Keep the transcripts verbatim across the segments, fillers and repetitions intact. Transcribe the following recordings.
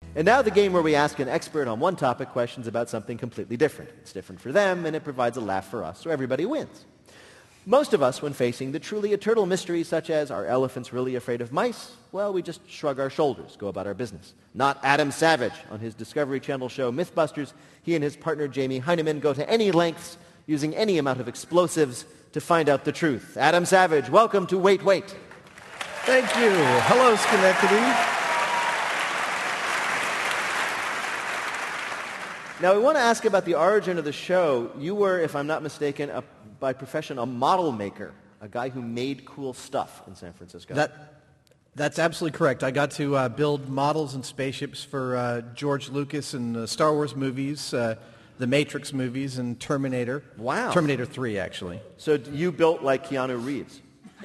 And now the game where we ask an expert on one topic questions about something completely different. It's different for them, and it provides a laugh for us, so everybody wins. Most of us, when facing the truly eternal mysteries such as, are elephants really afraid of mice? Well, we just shrug our shoulders, go about our business. Not Adam Savage. On his Discovery Channel show Mythbusters, he and his partner Jamie Heineman go to any lengths, using any amount of explosives, to find out the truth. Adam Savage, welcome to Wait, Wait. Thank you. Hello, Schenectady. Now, we want to ask about the origin of the show. You were, if I'm not mistaken, a, by profession, a model maker, a guy who made cool stuff in San Francisco. That, that's absolutely correct. I got to uh, build models and spaceships for uh, George Lucas and the Star Wars movies, uh, the Matrix movies, and Terminator. Wow. Terminator three, actually. So you built like Keanu Reeves.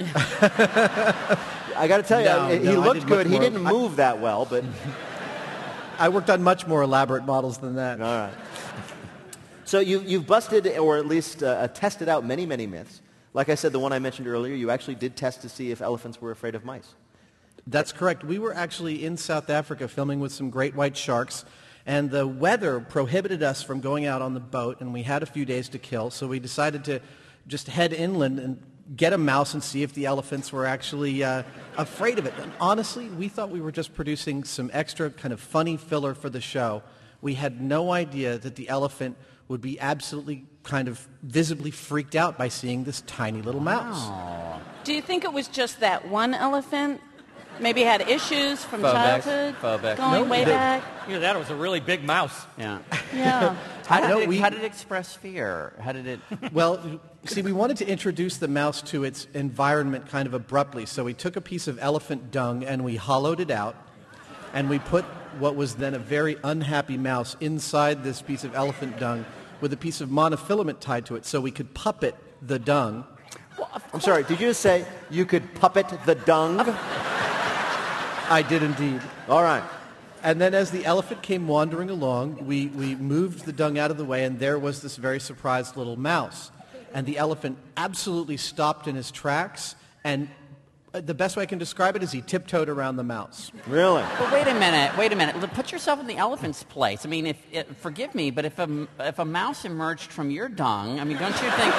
I got to tell you, No, he no, I looked did good. much He more- didn't move that well, but... I worked on much more elaborate models than that. All right. So you, you've busted, or at least uh, tested out many, many myths. Like I said, the one I mentioned earlier, you actually did test to see if elephants were afraid of mice. That's correct. We were actually in South Africa filming with some great white sharks, and the weather prohibited us from going out on the boat, and we had a few days to kill, so we decided to just head inland and get a mouse and see if the elephants were actually uh, afraid of it. And honestly, we thought we were just producing some extra kind of funny filler for the show. We had no idea that the elephant would be absolutely kind of visibly freaked out by seeing this tiny little mouse. Oh. Do you think it was just that one elephant? Maybe had issues from Phobex. childhood, Phobex. going No, way they- back. Either that or it was a really big mouse. Yeah. Yeah. How did, No, it, we- how did it express fear? How did it... Well, see, we wanted to introduce the mouse to its environment kind of abruptly, so we took a piece of elephant dung and we hollowed it out, and we put what was then a very unhappy mouse inside this piece of elephant dung with a piece of monofilament tied to it so we could puppet the dung. I'm sorry, did you just say you could puppet the dung? I did indeed. All right. And then as the elephant came wandering along, we, we moved the dung out of the way, and there was this very surprised little mouse. And the elephant absolutely stopped in his tracks, and the best way I can describe it is he tiptoed around the mouse. Really? But wait a minute, wait a minute. Put yourself in the elephant's place. I mean, if, if forgive me, but if a, if a mouse emerged from your dung, I mean, don't you think...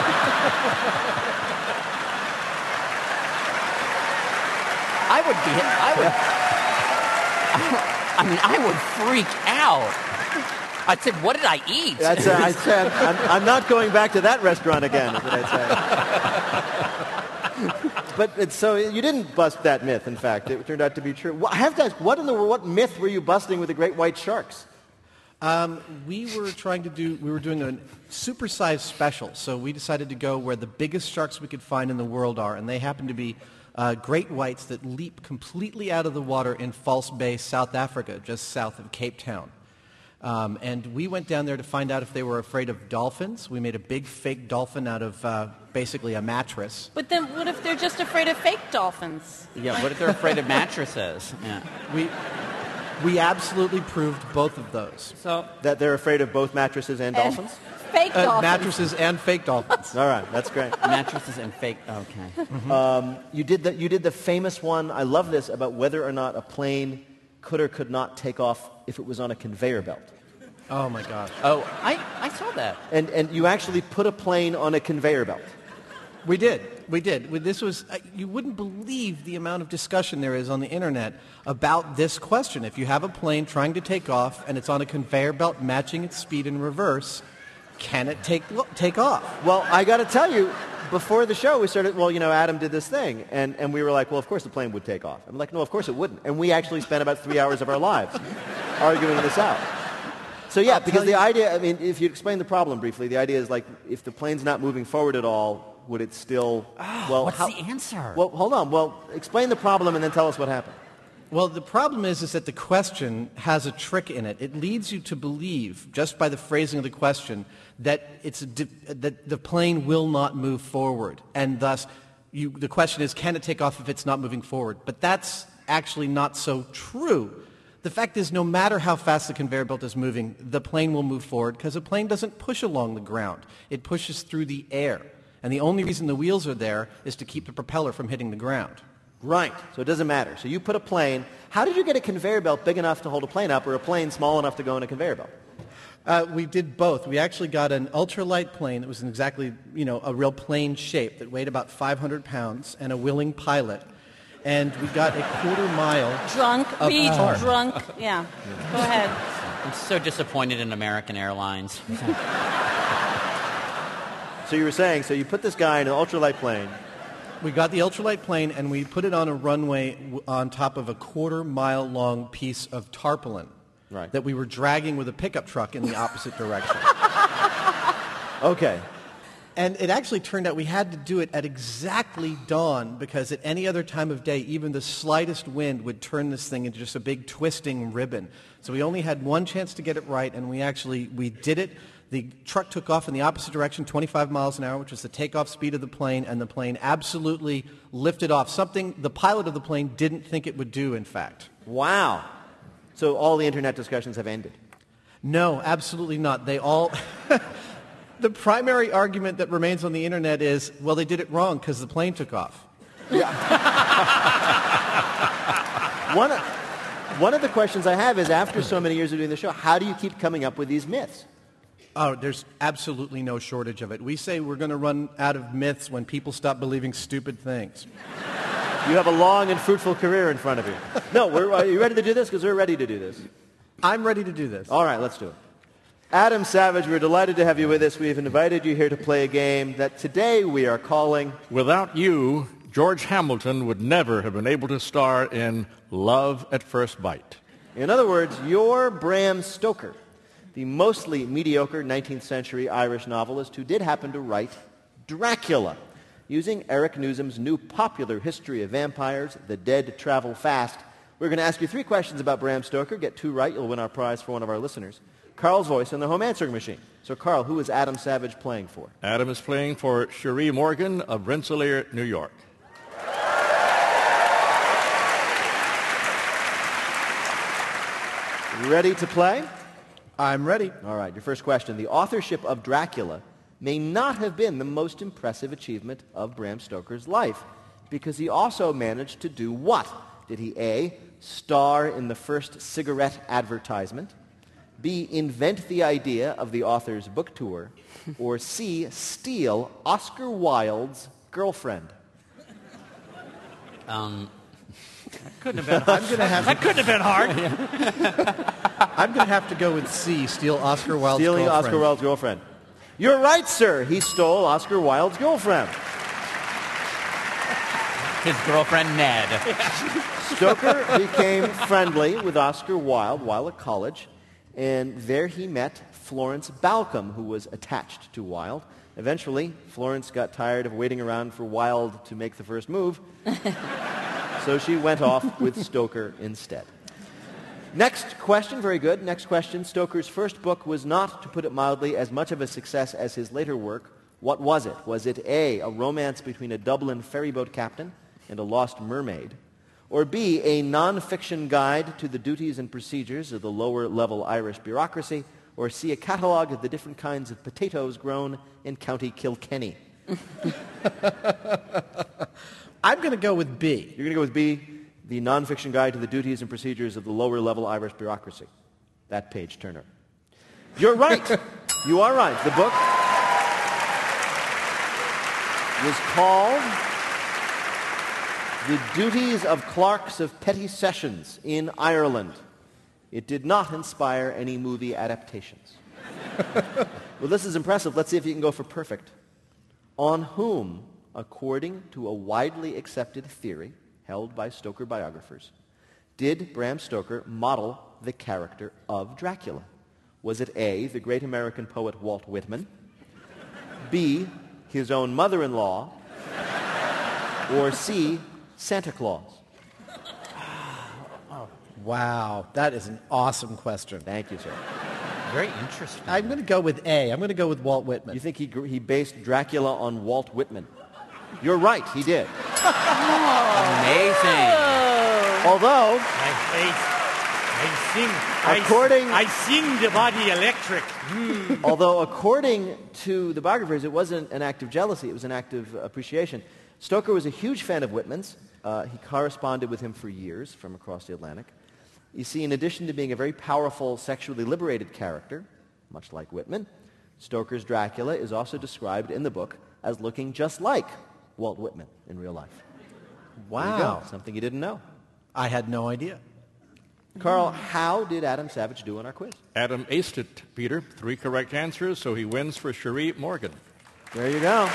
I would be... I would... I mean, I would freak out. I'd say, what did I eat? That's, uh, I said, I'm, I'm not going back to that restaurant again, is what I'd say. But it's, so you didn't bust that myth, in fact. It turned out to be true. Well, I have to ask, what, in the, what myth were you busting with the great white sharks? Um, we were trying to do, we were doing a supersized special, so we decided to go where the biggest sharks we could find in the world are, and they happen to be uh, great whites that leap completely out of the water in False Bay, South Africa, just south of Cape Town. Um, and we went down there to find out if they were afraid of dolphins. We made a big fake dolphin out of uh, basically a mattress. But then what if they're just afraid of fake dolphins? Yeah, what if they're afraid of mattresses? Yeah. We, we absolutely proved both of those. So That they're afraid of both mattresses and And dolphins? fake Uh, dolphins. mattresses and fake dolphins. All right, that's great. Mattresses and fake... Okay. Um, you, did the, you did the famous one, I love this, about whether or not a plane could or could not take off if it was on a conveyor belt. Oh, my gosh. Oh, I, I saw that. And, and you actually put a plane on a conveyor belt. We did. We did. We- This was, uh, you wouldn't believe the amount of discussion there is on the internet about this question. If you have a plane trying to take off and it's on a conveyor belt matching its speed in reverse, can it take, take off? Well, I got to tell you, before the show, we started, well, you know, Adam did this thing. And, and we were like, well, of course the plane would take off. I'm like, no, of course it wouldn't. And we actually spent about three hours of our lives arguing this out. So, yeah, I'll because tell the you- idea, I mean, if you explain the problem briefly, the idea is like, if the plane's not moving forward at all, would it still, well, what's how- the answer? Well, hold on. Well, explain the problem and then tell us what happened. Well, the problem is, is that the question has a trick in it. It leads you to believe, just by the phrasing of the question, that, it's a di- that the plane will not move forward. And thus, you, the question is, can it take off if it's not moving forward? But that's actually not so true. The fact is, no matter how fast the conveyor belt is moving, the plane will move forward because a plane doesn't push along the ground. It pushes through the air. And the only reason the wheels are there is to keep the propeller from hitting the ground. Right. So it doesn't matter. So you put a plane. How did you get a conveyor belt big enough to hold a plane up or a plane small enough to go in a conveyor belt? Uh, we did both. We actually got an ultralight plane that was in exactly, you know, a real plane shape that weighed about five hundred pounds and a willing pilot. And we got a quarter mile. Drunk, of be tar. drunk. Yeah. Go ahead. I'm so disappointed in American Airlines. So you were saying, so you put this guy in an ultralight plane. We got the ultralight plane and we put it on a runway w- on top of a quarter mile long piece of tarpaulin Right. that we were dragging with a pickup truck in the opposite direction. Okay. And it actually turned out we had to do it at exactly dawn because at any other time of day, even the slightest wind would turn this thing into just a big twisting ribbon. So we only had one chance to get it right, and we actually, we did it. The truck took off in the opposite direction, twenty-five miles an hour, which was the takeoff speed of the plane, and the plane absolutely lifted off, something the pilot of the plane didn't think it would do, in fact. Wow. So all the internet discussions have ended. No, absolutely not. They all... The primary argument that remains on the internet is, well, they did it wrong because the plane took off. One, of- one of the questions I have is, after so many years of doing the show, how do you keep coming up with these myths? Oh, there's absolutely no shortage of it. We say we're going to run out of myths when people stop believing stupid things. You have a long and fruitful career in front of you. No, we're, are you ready to do this? Because we're ready to do this. I'm ready to do this. All right, let's do it. Adam Savage, we're delighted to have you with us. We've invited you here to play a game that today we are calling... Without you, George Hamilton would never have been able to star in Love at First Bite. In other words, you're Bram Stoker, the mostly mediocre nineteenth century Irish novelist who did happen to write Dracula, using Eric Newsom's new popular history of vampires, The Dead Travel Fast. We're going to ask you three questions about Bram Stoker. Get two right, you'll win our prize for one of our listeners. Carl's voice in the home answering machine. So, Carl, who is Adam Savage playing for? Adam is playing for Cherie Morgan of Rensselaer, New York. Ready to play? I'm ready. All right, your first question. The authorship of Dracula may not have been the most impressive achievement of Bram Stoker's life, because he also managed to do what? Did he A, star in the first cigarette advertisement, B, invent the idea of the author's book tour, or C, steal Oscar Wilde's girlfriend? Um, Couldn't have been I'm going to have That couldn't have been hard. I'm going to have to go with C, steal Oscar Wilde's Stealing girlfriend. Oscar Wilde's girlfriend. You're right, sir. He stole Oscar Wilde's girlfriend. his girlfriend, Ned. Stoker became friendly with Oscar Wilde while at college, and there he met Florence Balcom, who was attached to Wilde. Eventually, Florence got tired of waiting around for Wilde to make the first move, so she went off with Stoker instead. Next question, very good. Next question. Stoker's first book was not, to put it mildly, as much of a success as his later work. What was it? Was it A, a romance between a Dublin ferryboat captain and a lost mermaid? Or B, a non-fiction guide to the duties and procedures of the lower-level Irish bureaucracy? Or C, a catalogue of the different kinds of potatoes grown in County Kilkenny? I'm going to go with B. You're going to go with B, the non-fiction guide to the duties and procedures of the lower-level Irish bureaucracy. That page turner. You're right. You are right. The book was called The Duties of Clerks of Petty Sessions in Ireland. It did not inspire any movie adaptations. Well, this is impressive. Let's see if you can go for perfect. On whom, according to a widely accepted theory held by Stoker biographers, did Bram Stoker model the character of Dracula? Was it A, the great American poet Walt Whitman, B, his own mother-in-law, or C, Santa Claus? Wow, that is an awesome question. Thank you, sir. Very interesting. I'm going to go with A. I'm going to go with Walt Whitman. You think he, gr- he based Dracula on Walt Whitman? You're right, he did. Amazing. Although, I, I, I sing. I, According- I sing the body electric. although according to the biographers, it wasn't an act of jealousy, it was an act of appreciation. Stoker was a huge fan of Whitman's. Uh, he corresponded with him for years from across the Atlantic. You see, in addition to being a very powerful, sexually liberated character, much like Whitman, Stoker's Dracula is also described in the book as looking just like Walt Whitman in real life. There you Wow. go. Something you didn't know. I had no idea. Carl, how did Adam Savage do on our quiz? Adam aced it, Peter. Three correct answers, so he wins for Cherie Morgan. There you go.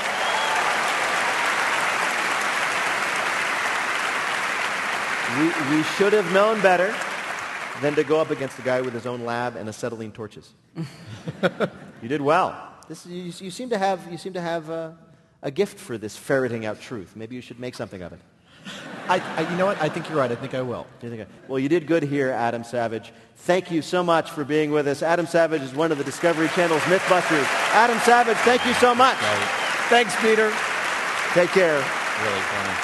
We, we should have known better than to go up against a guy with his own lab and acetylene torches. You did well. This, you, you seem to have, you seem to have uh, a gift for this ferreting out truth. Maybe you should make something of it. I, I, you know what? I think you're right. I think I will. Do you think I- Well, you did good here, Adam Savage. Thank you so much for being with us. Adam Savage is one of the Discovery Channel's Mythbusters. Adam Savage, thank you so much. Right. Thanks, Peter. Take care. Really funny.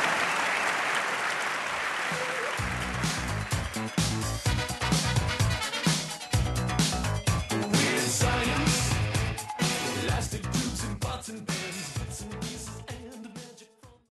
Elastic tubes and pots and pans, bits and pieces.